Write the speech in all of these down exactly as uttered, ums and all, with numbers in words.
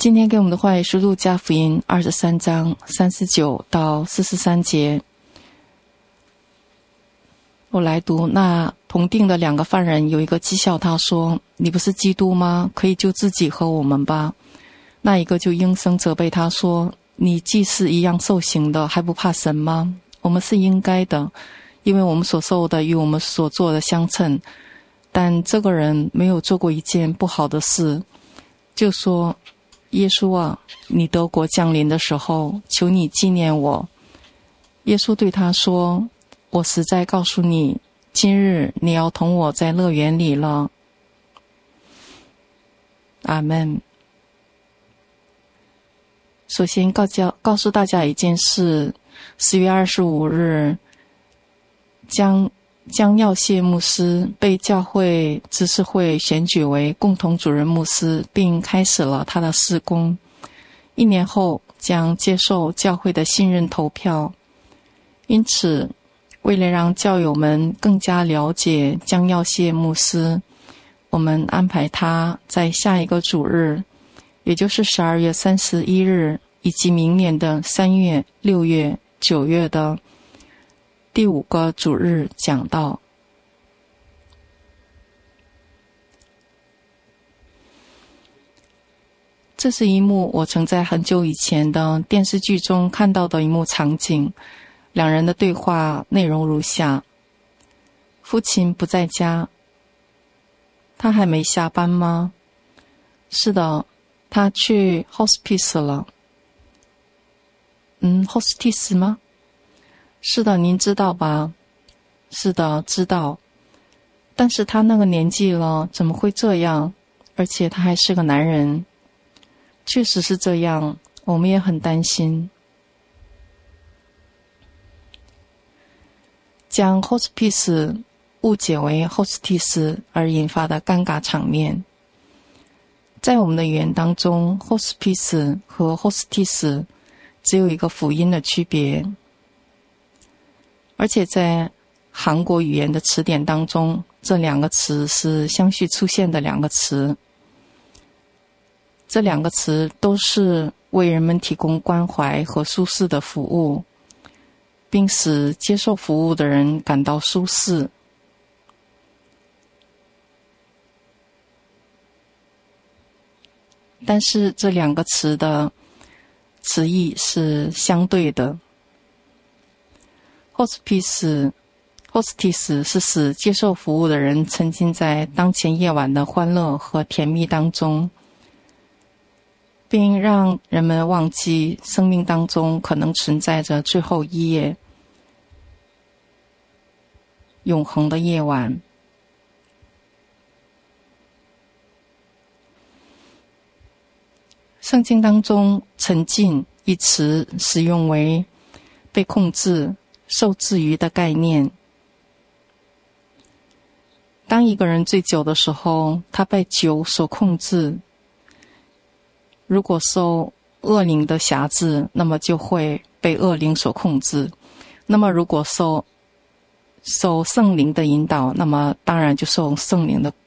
今天给我们的话语是路加福音二十三章三十九到四十三节。我来读。那同定的两个犯人有一个讥笑他说：你不是基督吗？可以救自己和我们吧。那一个就应声责备他说：你既是一样受刑的，还不怕神吗？我们是应该的，因为我们所受的与我们所做的相称。但这个人没有做过一件不好的事，就说：耶稣啊，你得国降临的时候，求你纪念我。耶稣对他说：我实在告诉你，今日你要同我在乐园里了。阿们。首先告教告诉大家一件事，十月二十五日，将江耀谢牧师被教会知识会选举为共同主任牧师，并开始了他的事工。一年后将接受教会的信任投票。因此，为了让教友们更加了解江耀谢牧师，我们安排他在下一个主日，也就是十二月三十一日，以及明年的三月、六月、九月的第五个主日讲道。这是一幕我曾在很久以前的电视剧中看到的一幕场景。两人的对话内容如下：父亲不在家。他还没下班吗？是的，他去 hospice 了。嗯 hospice 吗？是的，您知道吧？是的，知道。但是他那个年纪了，怎么会这样？而且他还是个男人。确实是这样，我们也很担心。将 hospice 误解为 hostess 而引发的尴尬场面。在我们的语言当中， hospice 和 hostess 只有一个辅音的区别，而且在韩国语言的词典当中，这两个词是相续出现的两个词。这两个词都是为人们提供关怀和舒适的服务，并使接受服务的人感到舒适。但是这两个词的词义是相对的。hospice hostess 是使接受服务的人沉浸在当前夜晚的欢乐和甜蜜当中，并让人们忘记生命当中可能存在着最后一夜，永恒的夜晚。圣经当中沉浸一词使用为被控制、受制于的概念。当一个人醉酒的时候，他被酒所控制。如果受恶灵的辖制，那么就会被恶灵所控制。那么如果受受圣灵的引导，那么当然就受圣灵的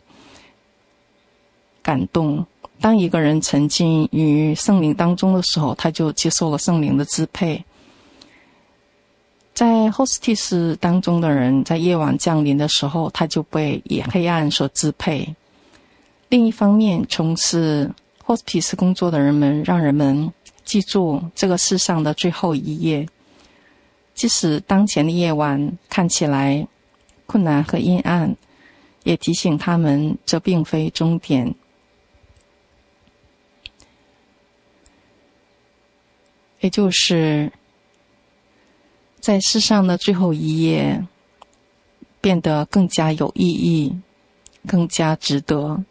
感动。当一个人沉浸于圣灵当中的时候，他就接受了圣灵的支配。在 hospice 当中的人，在夜晚降临的时候，他就被以黑暗所支配。另一方面，从事 hospice 工作的人们让人们记住这个世上的最后一夜，即使当前的夜晚看起来困难和阴暗，也提醒他们这并非终点。也就是在世上的最后一夜变得更加有意义，更加值得。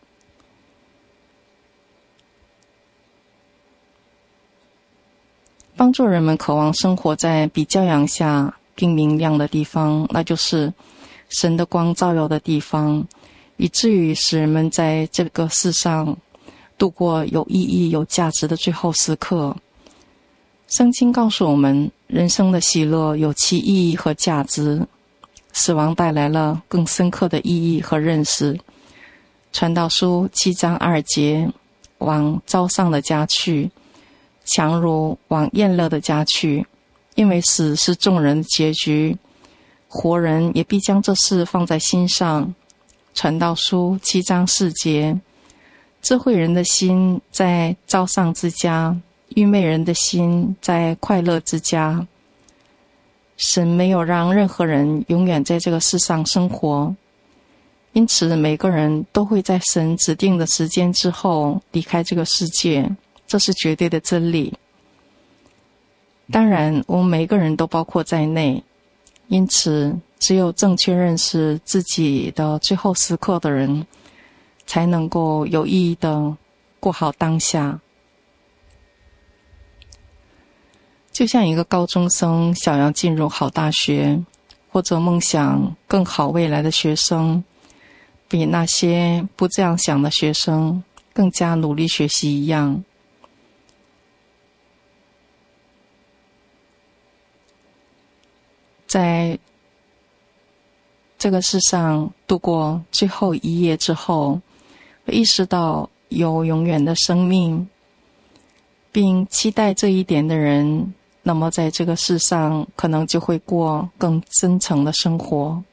帮助人们渴望生活在比骄阳下并明亮的地方，那就是神的光照耀的地方，以至于使人们在这个世上度过有意义、有价值的最后时刻。圣经告诉我们，人生的喜乐有其意义和价值，死亡带来了更深刻的意义和认识。传道书七章二节， 往糟丧的家去，强如往厌乐的家去。因为死是众人的结局，活人也必将这事放在心上。传道书七章四节，智慧人的心在糟丧之家，愚昧人的心在快乐之家。神没有让任何人永远在这个世上生活，因此每个人都会在神指定的时间之后离开这个世界，这是绝对的真理。当然我们每个人都包括在内，因此只有正确认识自己的最后时刻的人，才能够有意义的过好当下。就像一个高中生想要进入好大学，或者梦想更好未来的学生，比那些不这样想的学生更加努力学习一样。在这个世上度过最后一夜之后，意识到有永远的生命，并期待这一点的人，那么在这个世上可能就会过更真诚的生活。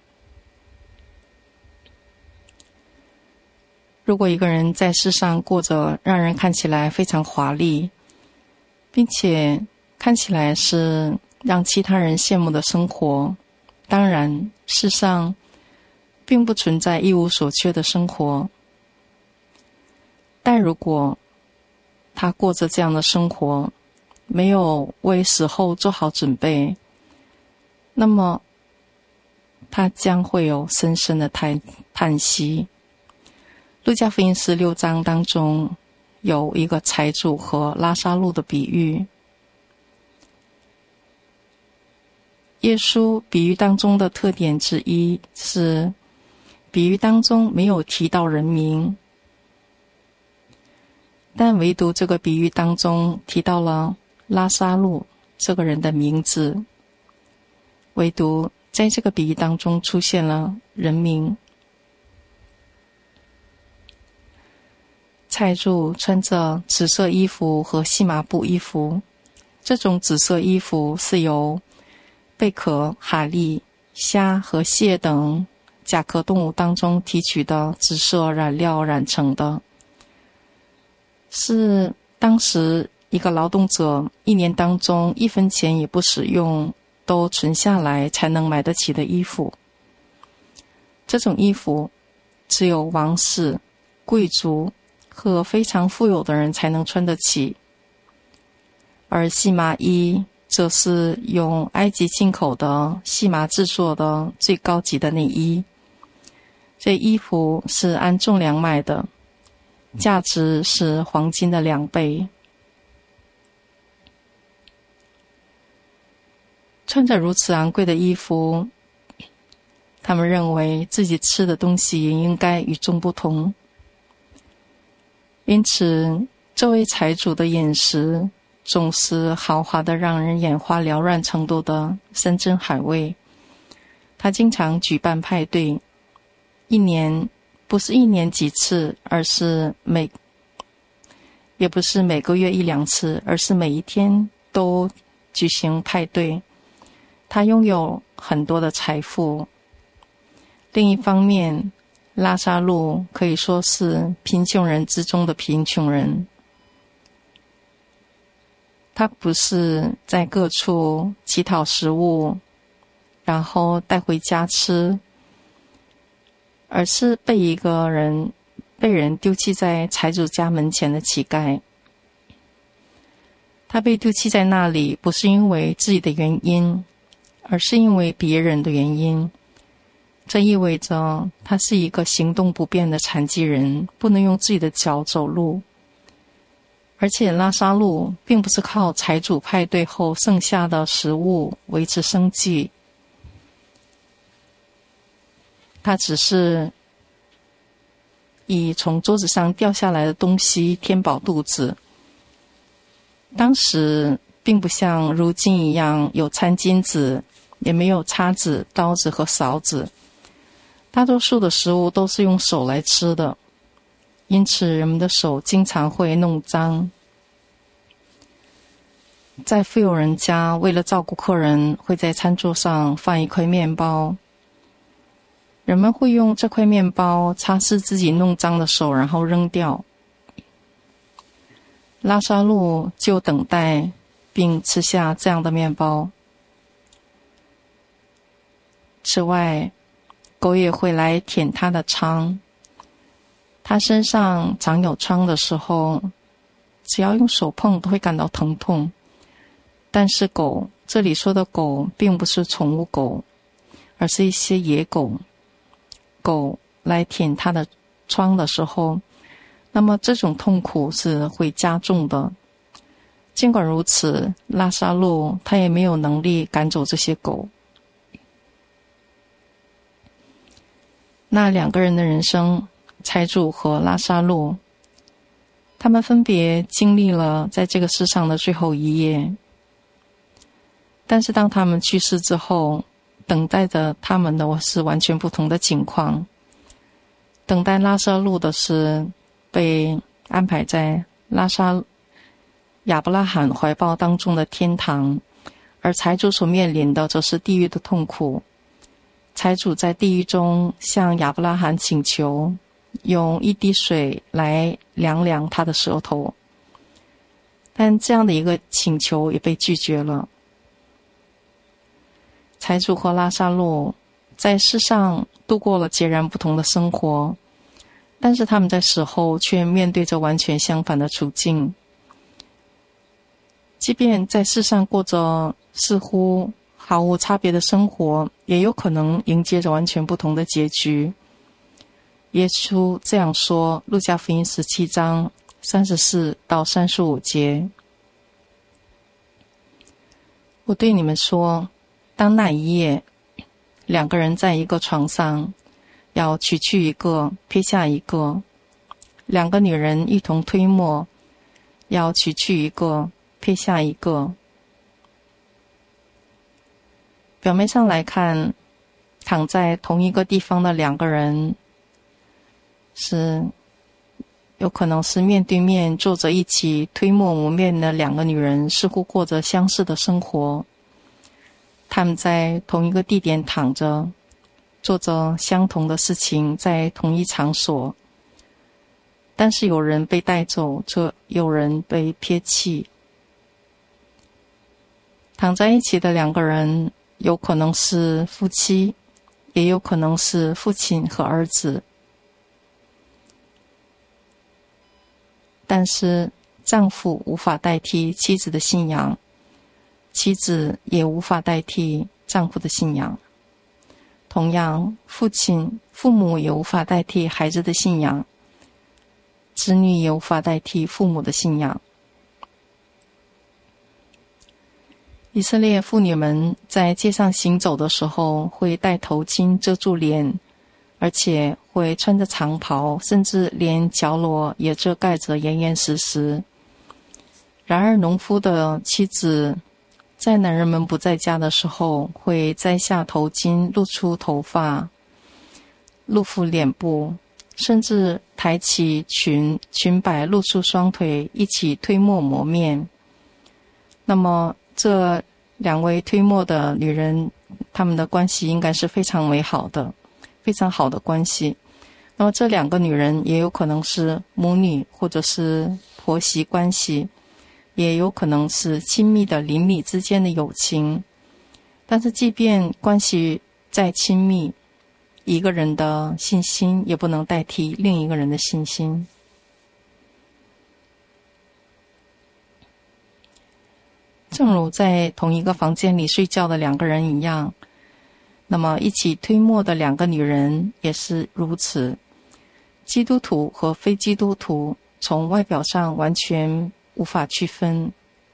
如果一个人在世上过着让人看起来非常华丽，并且看起来是让其他人羡慕的生活，当然世上并不存在一无所缺的生活。但如果他过着这样的生活，没有为死后做好准备，那么他将会有深深的叹叹息。路加福音十六章当中有一个财主和拉撒路的比喻。耶稣比喻当中的特点之一是，比喻当中没有提到人名，但唯独这个比喻当中提到了拉撒路这个人的名字，唯独在这个比喻当中出现了人名。财主穿着紫色衣服和细麻布衣服，这种紫色衣服是由贝壳、蛤蜊、虾和蟹等甲壳动物当中提取的紫色染料染成的，是当时一个劳动者一年当中一分钱也不使用，都存下来才能买得起的衣服。这种衣服只有王室、贵族和非常富有的人才能穿得起，而细麻衣则是用埃及进口的细麻制作的最高级的内衣。这衣服是按重量卖的，价值是黄金的两倍。穿着如此昂贵的衣服，他们认为自己吃的东西也应该与众不同。因此这位财主的饮食总是豪华的让人眼花缭乱程度的山珍海味。他经常举办派对，一年不是一年几次，而是每也不是每个月一两次，而是每一天都举行派对。他拥有很多的财富。另一方面，拉撒路可以说是贫穷人之中的贫穷人。他不是在各处乞讨食物，然后带回家吃，而是被一个人被人丢弃在财主家门前的乞丐。他被丢弃在那里，不是因为自己的原因，而是因为别人的原因。这意味着他是一个行动不便的残疾人，不能用自己的脚走路。而且拉撒路并不是靠财主派对后剩下的食物维持生计，他只是以从桌子上掉下来的东西填饱肚子。当时并不像如今一样有餐巾纸，也没有叉子、刀子和勺子，大多数的食物都是用手来吃的。 因此人们的手经常会弄脏。在富有人家，为了照顾客人，会在餐桌上放一块面包。人们会用这块面包擦拭自己弄脏的手，然后扔掉。拉萨路就等待并吃下这样的面包。此外，狗也会来舔他的疮。他身上长有疮的时候，只要用手碰都会感到疼痛。但是狗，这里说的狗并不是宠物狗，而是一些野狗。狗来舔它的疮的时候，那么这种痛苦是会加重的。尽管如此，拉萨路他也没有能力赶走这些狗。那两个人的人生，财主和拉萨路，他们分别经历了在这个世上的最后一夜。但是当他们去世之后，等待着他们的是完全不同的情况。等待拉萨路的是被安排在拉萨亚伯拉罕怀抱当中的天堂，而财主所面临的则是地狱的痛苦。财主在地狱中向亚伯拉罕请求，用一滴水来凉凉他的舌头，但这样的一个请求也被拒绝了。财主和拉萨路在世上度过了截然不同的生活，但是他们在死后却面对着完全相反的处境。即便在世上过着似乎毫无差别的生活，也有可能迎接着完全不同的结局。耶稣这样说，路加福音十七章三十四到三十五节：我对你们说，当那一夜，两个人在一个床上，要取去一个，撇下一个；两个女人一同推磨，要取去一个，撇下一个。表面上来看，躺在同一个地方的两个人，是有可能是面对面坐着一起推磨磨面的两个女人，似乎过着相似的生活。他们在同一个地点躺着，做着相同的事情，在同一场所，但是有人被带走，则有人被撇弃。躺在一起的两个人有可能是夫妻，也有可能是父亲和儿子，但是丈夫无法代替妻子的信仰，妻子也无法代替丈夫的信仰。同样，父亲、父母也无法代替孩子的信仰，子女也无法代替父母的信仰。以色列妇女们在街上行走的时候，会戴头巾遮住脸，而且会穿着长袍，甚至连脚踝也遮盖着严严实实。然而，农夫的妻子在男人们不在家的时候，会摘下头巾，露出头发，露出脸部，甚至抬起裙裙摆，露出双腿，一起推磨磨面。那么这两位推磨的女人，她们的关系应该是非常美好的，非常好的关系。那么这两个女人也有可能是母女，或者是婆媳关系，也有可能是亲密的邻里之间的友情。但是即便关系再亲密，一个人的信心也不能代替另一个人的信心。正如在同一个房间里睡觉的两个人一样，那么一起推磨的两个女人也是如此。基督徒和非基督徒从外表上完全无法区分，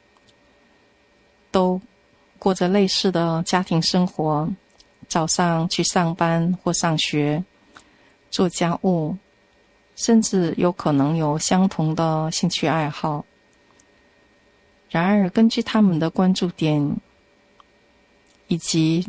都过着类似的家庭生活，早上去上班或上学，做家务，甚至有可能有相同的兴趣爱好。然而，根据他们的关注点，以及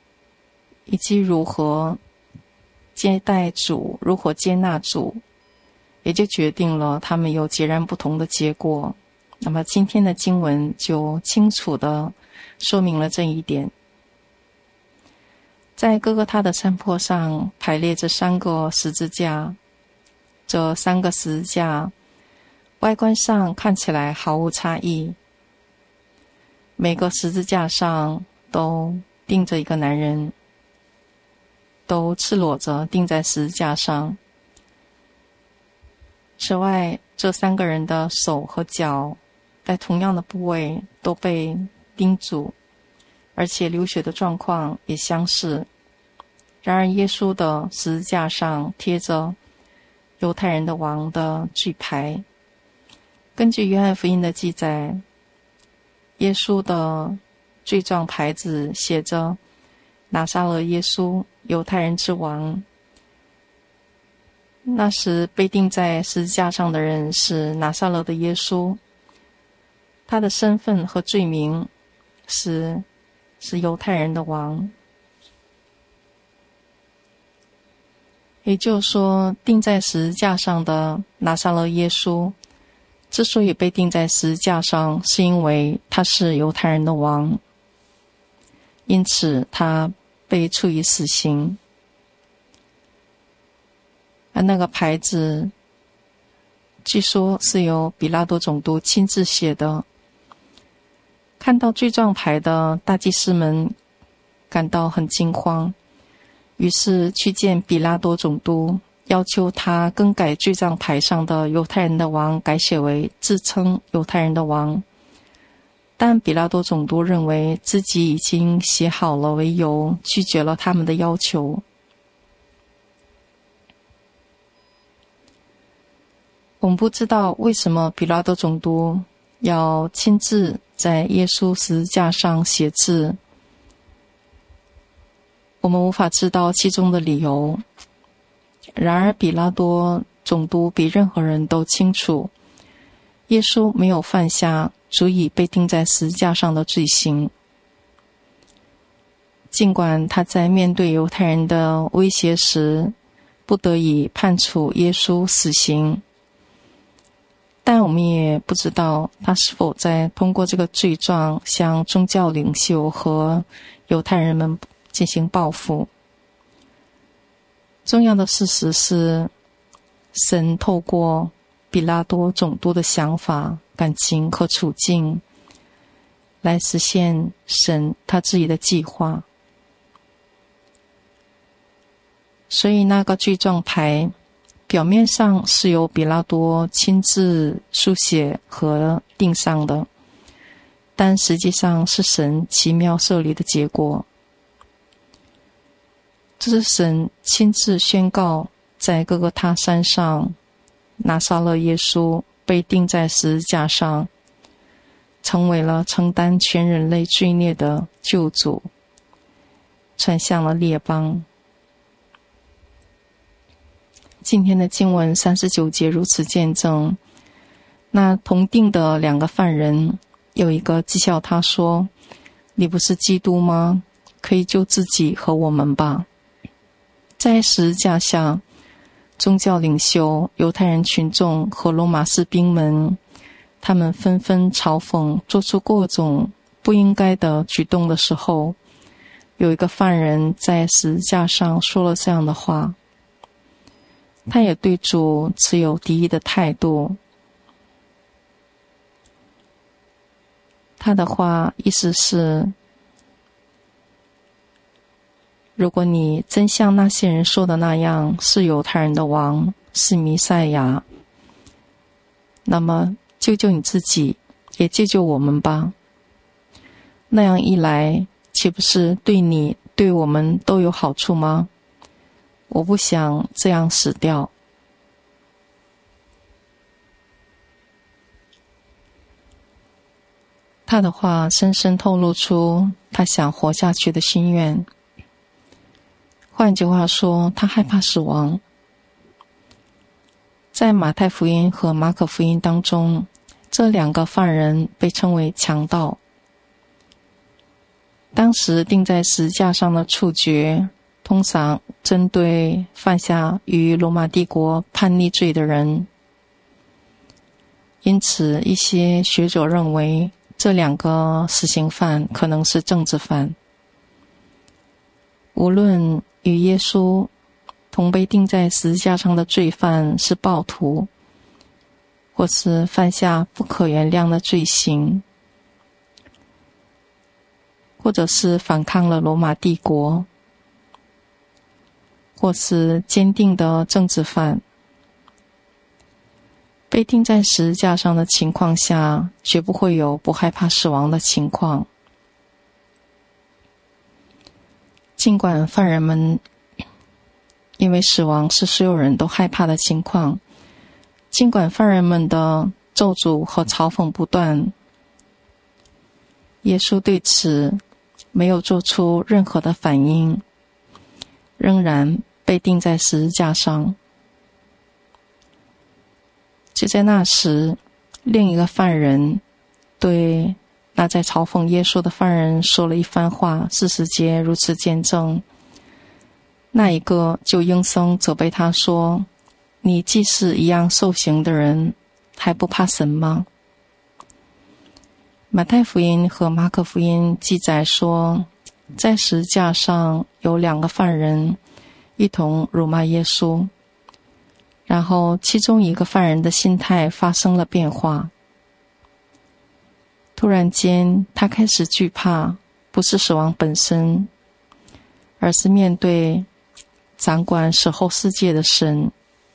以及如何接待主，如何接纳主， 也就决定了他们有截然不同的结果。那么今天的经文就清楚地说明了这一点。在哥哥他的山坡上排列着三个十字架，这三个十字架外观上看起来毫无差异，每个十字架上都钉着一个男人，都赤裸着钉在十字架上。此外，这三个人的手和脚在同样的部位都被钉住，而且流血的状况也相似。然而耶稣的十字架上贴着犹太人的王的罪牌。根据约翰福音的记载，耶稣的罪状牌子写着拿撒勒耶稣，犹太人之王。那时被钉在十字架上的人是拿撒勒的耶稣，他的身份和罪名是是犹太人的王。也就是说，钉在十字架上的拿撒勒耶稣之所以被钉在十字架上，是因为他是犹太人的王，因此他被处以死刑。而那个牌子据说是由比拉多总督亲自写的。看到罪状牌的大祭司们感到很惊慌，于是去见比拉多总督，要求他更改罪状牌上的犹太人的王改写为自称犹太人的王。但比拉多总督认为自己已经写好了为由，拒绝了他们的要求。我们不知道为什么比拉多总督要亲自在耶稣十字架上写字，我们无法知道其中的理由。然而比拉多总督比任何人都清楚，耶稣没有犯下足以被钉在十字架上的罪行。尽管他在面对犹太人的威胁时不得已判处耶稣死刑，但我们也不知道他是否在通过这个罪状向宗教领袖和犹太人们进行报复。重要的事实是，神透过比拉多总督的想法、感情和处境来实现神他自己的计划。所以那个罪状牌表面上是由比拉多亲自书写和钉上的，但实际上是神奇妙设立的结果。这是神亲自宣告，在各个他山上，拿撒勒耶稣被钉在十字架上，成为了承担全人类罪孽的救主，传向了列邦。今天的经文三十九节如此见证，那同定的两个犯人，有一个讥笑他说：“你不是基督吗？可以救自己和我们吧。”在十字架下，宗教领袖、犹太人群众和罗马士兵们，他们纷纷嘲讽，做出各种不应该的举动的时候，有一个犯人在十字架上说了这样的话。他也对主持有敌意的态度。他的话意思是，如果你真像那些人说的那样是犹太人的王，是弥赛亚，那么救救你自己，也救救我们吧。那样一来，岂不是对你对我们都有好处吗？我不想这样死掉。他的话深深透露出他想活下去的心愿。换句话说，他害怕死亡。在马太福音和马可福音当中，这两个犯人被称为强盗。当时钉在十字架上的处决通常针对犯下与罗马帝国叛逆罪的人因此一些学者认为这两个死刑犯可能是政治犯。无论与耶稣同被钉在十字架上的罪犯是暴徒，或是犯下不可原谅的罪行，或者是反抗了罗马帝国，或是坚定的政治犯，被钉在十字架上的情况下，绝不会有不害怕死亡的情况。尽管犯人们因为死亡是所有人都害怕的情况，尽管犯人们的咒诅和嘲讽不断，耶稣对此没有做出任何的反应，仍然被钉在十字架上。就在那时，另一个犯人对那在嘲讽耶稣的犯人说了一番话，四十节如此见证。那一个就应声责备他说：你既是一样受刑的人，还不怕神吗？马太福音和马可福音记载说，在十字架上有两个犯人一同辱骂耶稣，然后其中一个犯人的心态发生了变化。突然间，他开始惧怕，不是死亡本身，而是面对掌管死后世界的神。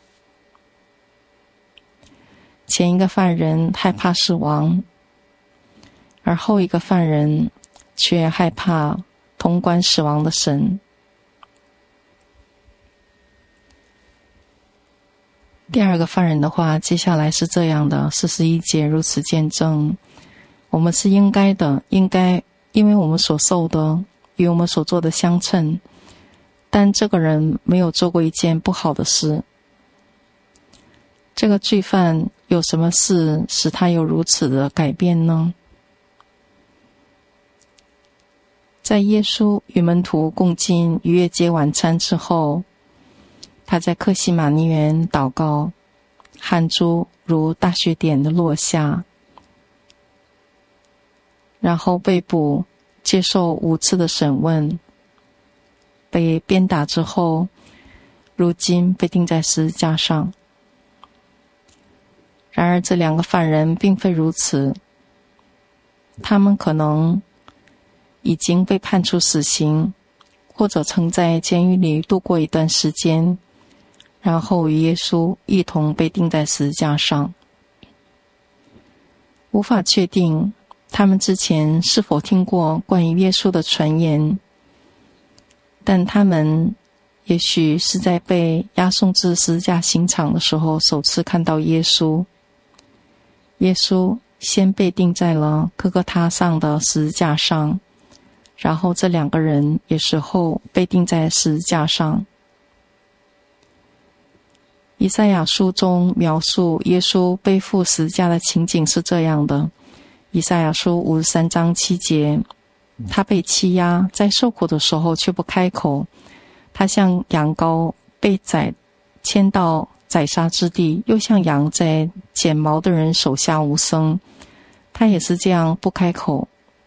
前一个犯人害怕死亡，而后一个犯人却害怕统管死亡的神。第二个犯人的话，接下来是这样的，四十一节如此见证。我们是应该的，应该因为我们所受的与我们所做的相称，但这个人没有做过一件不好的事。这个罪犯有什么事使他有如此的改变呢？在耶稣与门徒共进逾越节晚餐之后，他在客西马尼园祷告，汗珠如大雪点的落下，然后被捕，接受五次的审问，被鞭打之后，如今被钉在十字架上。然而这两个犯人并非如此，他们可能已经被判处死刑，或者曾在监狱里度过一段时间，然后与耶稣一同被钉在十字架上。无法确定他们之前是否听过关于耶稣的传言，但他们也许是在被押送至十字架刑场的时候首次看到耶稣。耶稣先被钉在了各各他上的十字架上，然后这两个人也随后被钉在十字架上。以赛亚书中描述耶稣背负十字架的情景是这样的，以赛亚书五十三章七节，他被欺压，在受苦的时候却不开口，他像羊羔被宰牵到宰杀之地，又像羊在剪毛的人手下无声，他也是这样不开口。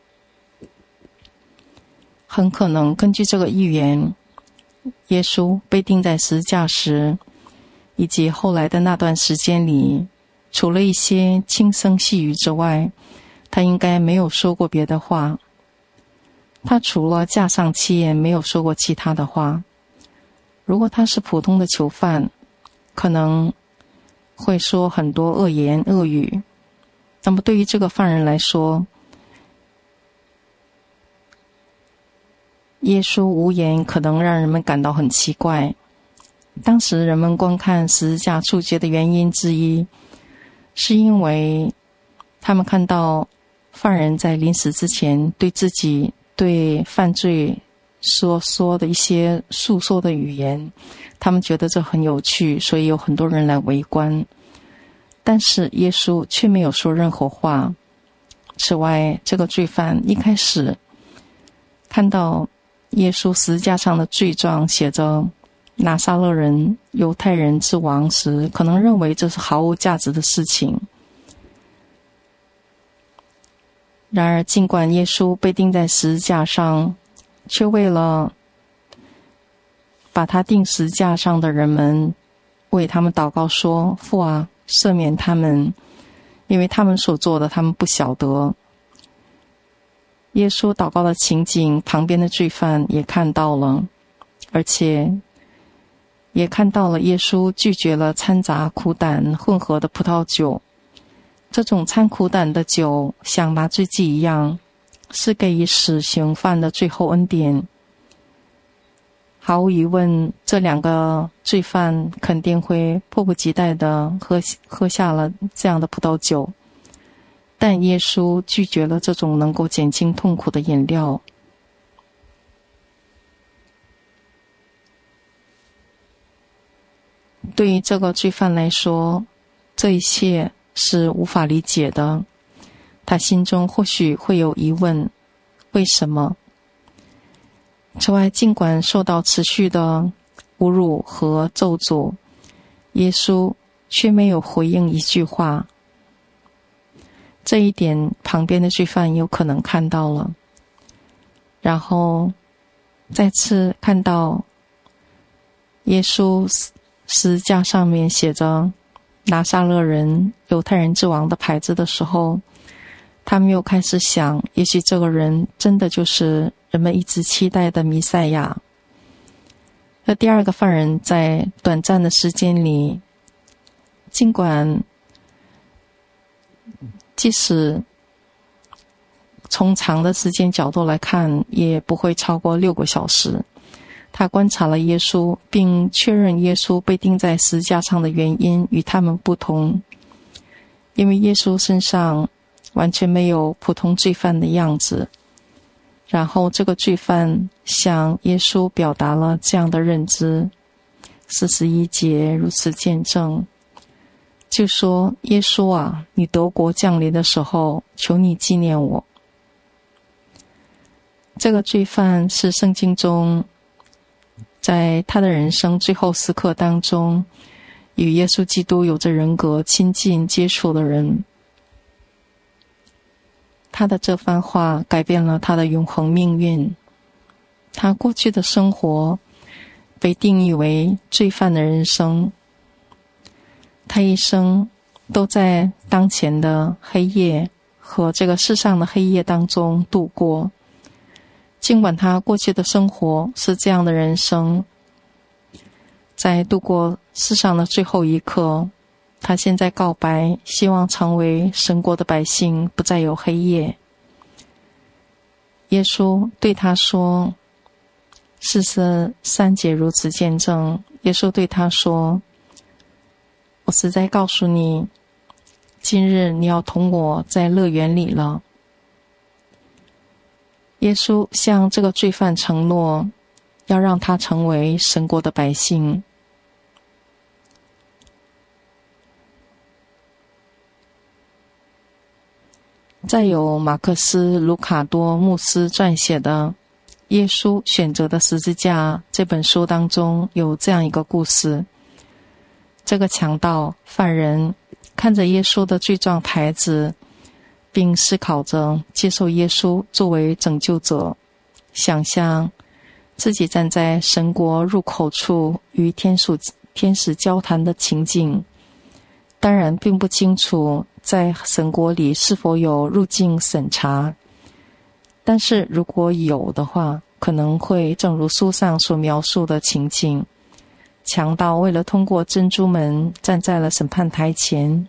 很可能根据这个预言，耶稣被钉在十字架时以及后来的那段时间里，除了一些轻声细语之外，他应该没有说过别的话。他除了架上七言没有说过其他的话。如果他是普通的囚犯，可能会说很多恶言恶语。那么对于这个犯人来说，耶稣无言可能让人们感到很奇怪。当时人们观看十字架处决的原因之一，是因为他们看到犯人在临死之前对自己对犯罪所说的一些诉说的语言，他们觉得这很有趣，所以有很多人来围观。但是耶稣却没有说任何话。此外，这个罪犯一开始看到耶稣十字架上的罪状写着拿撒勒人犹太人之王时，可能认为这是毫无价值的事情。 然而，尽管耶稣被钉在十字架上，却为了把他钉十字架上的人们为他们祷告说：父啊，赦免他们，因为他们所做的他们不晓得。耶稣祷告的情景，旁边的罪犯也看到了，而且也看到了耶稣拒绝了掺杂苦胆混合的葡萄酒。这种掺苦胆的酒像麻醉剂一样，是给予死刑犯的最后恩典。毫无疑问，这两个罪犯肯定会迫不及待地喝喝下了这样的葡萄酒，但耶稣拒绝了这种能够减轻痛苦的饮料。对于这个罪犯来说，这一切是无法理解的。他心中或许会有疑问：为什么？此外，尽管受到持续的侮辱和咒诅，耶稣却没有回应一句话。这一点旁边的罪犯有可能看到了，然后再次看到耶稣十字架上面写着拿撒勒人犹太人之王的牌子的时候，他们又开始想，也许这个人真的就是人们一直期待的弥赛亚。那第二个犯人在短暂的时间里，尽管即使从长的时间角度来看，也不会超过六个小时。他观察了耶稣，并确认耶稣被钉在十字架上的原因与他们不同，因为耶稣身上完全没有普通罪犯的样子。然后这个罪犯向耶稣表达了这样的认知。四十一节如此见证，就说：耶稣啊，你得国降临的时候，求你纪念我。这个罪犯是圣经中在他的人生最后时刻当中与耶稣基督有着人格亲近接触的人。他的这番话改变了他的永恒命运。他过去的生活被定义为罪犯的人生，他一生都在当前的黑夜和这个世上的黑夜当中度过。尽管他过去的生活是这样的人生，在度过世上的最后一刻，他现在告白，希望成为神国的百姓，不再有黑夜。耶稣对他说，四十三节如此见证，耶稣对他说：我实在告诉你，今日你要同我在乐园里了。耶稣向这个罪犯承诺，要让他成为神国的百姓。再有马克思·卢卡多牧师撰写的《耶稣选择的十字架》这本书当中有这样一个故事。这个强盗犯人看着耶稣的罪状牌子，并思考着接受耶稣作为拯救者，想象自己站在神国入口处与天使天使交谈的情景。当然并不清楚在神国里是否有入境审查，但是如果有的话，可能会正如书上所描述的情景。强盗为了通过珍珠门，站在了审判台前。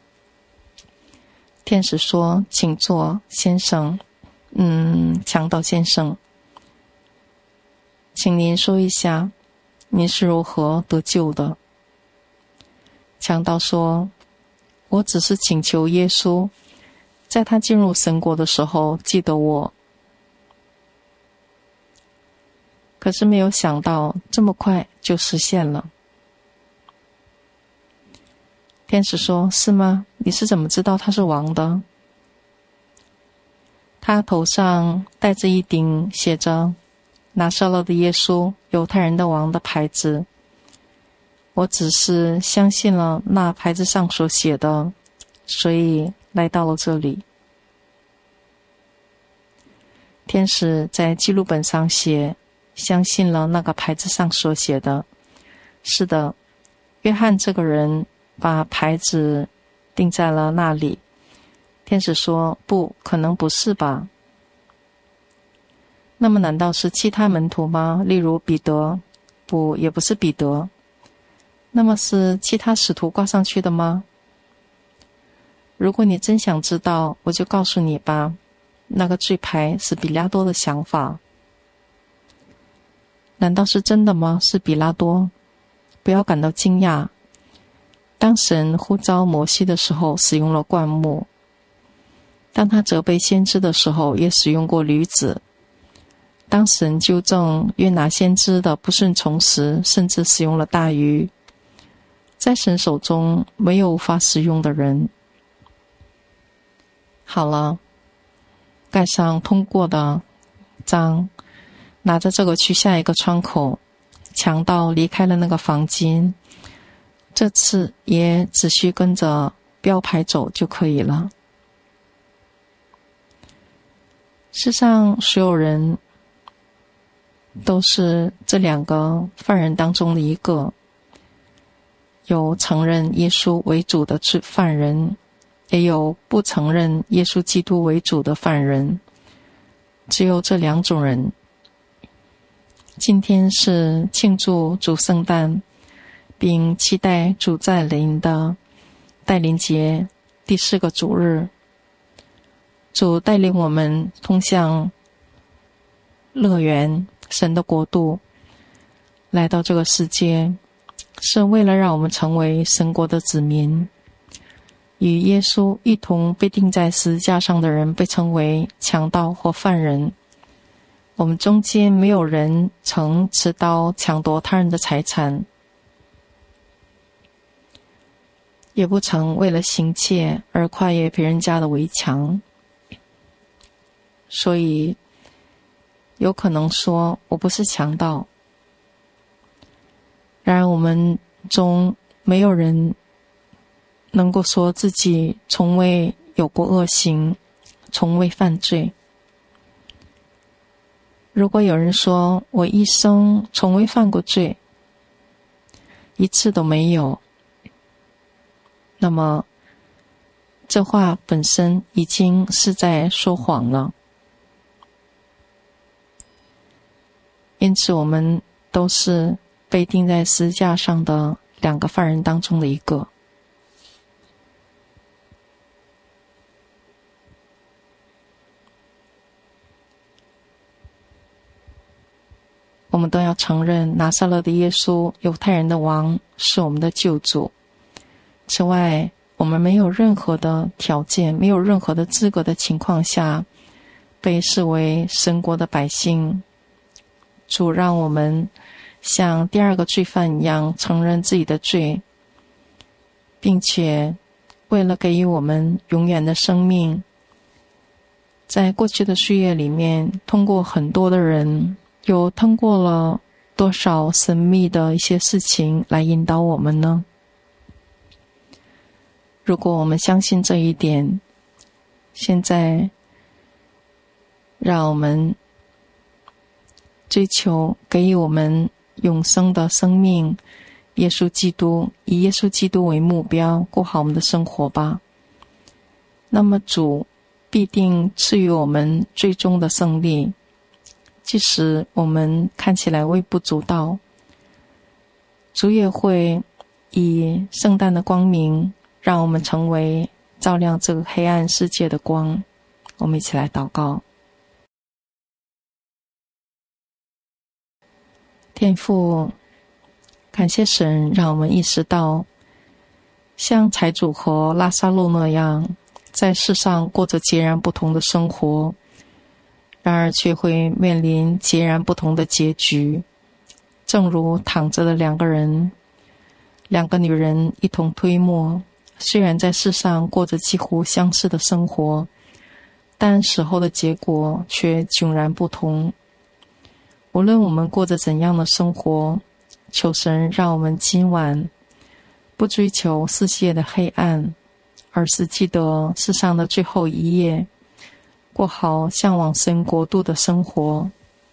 天使说：请坐，先生。嗯，强盗先生，请您说一下，您是如何得救的？强盗说：我只是请求耶稣，在他进入神国的时候记得我。可是没有想到这么快就实现了。天使说：是吗？你是怎么知道他是王的？他头上戴着一顶写着拿撒勒的耶稣犹太人的王的牌子，我只是相信了那牌子上所写的，所以来到了这里。 天使在记录本上写，相信了那个牌子上所写的。是的，约翰这个人把牌子钉在了那里。天使说，不可能，不是吧？那么难道是其他门徒吗？例如彼得？不，也不是彼得。那么是其他使徒挂上去的吗？如果你真想知道，我就告诉你吧，那个罪牌是比拉多的想法。难道是真的吗？是比拉多？不要感到惊讶。当神呼召摩西的时候，使用了灌木；当他责备先知的时候，也使用过驴子；当神纠正约拿先知的不顺从时，甚至使用了大鱼。在神手中，没有无法使用的人。好了，盖上通过的章，拿着这个去下一个窗口。强盗离开了那个房间，这次也只需跟着标牌走就可以了。世上所有人都是这两个犯人当中的一个，有承认耶稣为主的犯人，也有不承认耶稣基督为主的犯人，只有这两种人。今天是庆祝主圣诞并期待主再临的带领节第四个主日。主带领我们通向乐园，神的国度，来到这个世界，是为了让我们成为神国的子民。与耶稣一同被钉在十字架上的人被称为强盗或犯人。我们中间没有人曾持刀抢夺他人的财产，也不曾为了行窃而跨越别人家的围墙。所以有可能说我不是强盗。然而我们中没有人能够说自己从未有过恶行，从未犯罪。如果有人说我一生从未犯过罪，一次都没有，那么这话本身已经是在说谎了。因此我们都是被钉在十字架上的两个犯人当中的一个。我们都要承认拿撒勒的耶稣，犹太人的王，是我们的救主。此外，我们没有任何的条件，没有任何的资格的情况下，被视为神国的百姓。主让我们像第二个罪犯一样承认自己的罪，并且为了给予我们永远的生命，在过去的岁月里面，通过很多的人，又通过了多少神秘的一些事情来引导我们呢？如果我们相信这一点，现在让我们追求给予我们永生的生命，耶稣基督，以耶稣基督为目标，过好我们的生活吧。那么主必定赐予我们最终的胜利，即使我们看起来微不足道，主也会以圣诞的光明让我们成为照亮这个黑暗世界的光。我们一起来祷告。天父，感谢神让我们意识到，像财主和拉撒路那样，在世上过着截然不同的生活，然而却会面临截然不同的结局。正如躺着的两个人，两个女人一同推磨，虽然在世上过着几乎相似的生活，但死后的结果却迥然不同。无论我们过着怎样的生活，求神让我们今晚不追求世界的黑暗，而是记得世上的最后一夜， 过好向往神国度的生活。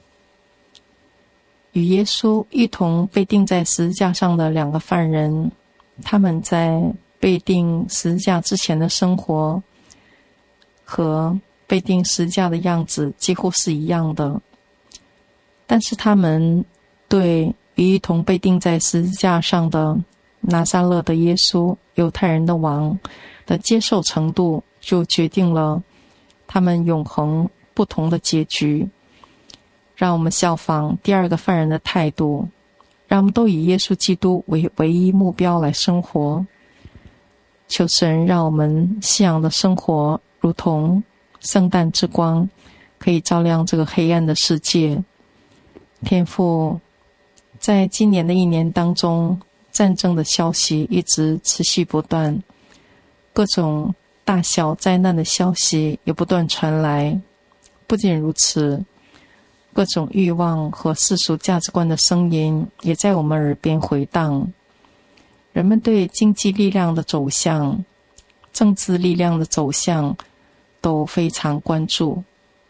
与耶稣一同被钉在十字架上的两个犯人，他们在被钉十字架之前的生活和被钉十字架的样子几乎是一样的，但是他们对与一同被钉在十字架上的拿撒勒的耶稣，犹太人的王的接受程度，就决定了他们永恒不同的结局。让我们效仿第二个犯人的态度，让我们都以耶稣基督为唯一目标来生活。求神让我们信仰的生活如同圣诞之光，可以照亮这个黑暗的世界。天父，在今年的一年当中，战争的消息一直持续不断，各种大小灾难的消息也不断传来。不仅如此，各种欲望和世俗价值观的声音也在我们耳边回荡。人们对经济力量的走向、政治力量的走向都非常关注，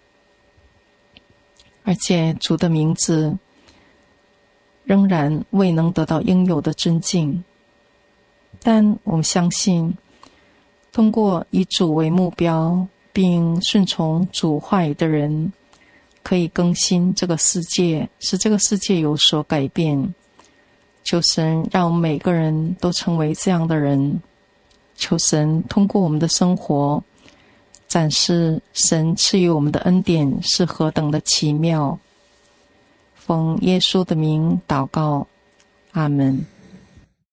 而且主的名字仍然未能得到应有的尊敬。但我们相信，通过以主为目标并顺从主话语的人，可以更新这个世界，使这个世界有所改变。求神让我们每个人都成为这样的人，求神通过我们的生活展示神赐予我们的恩典是何等的奇妙。奉耶稣的名祷告，阿们。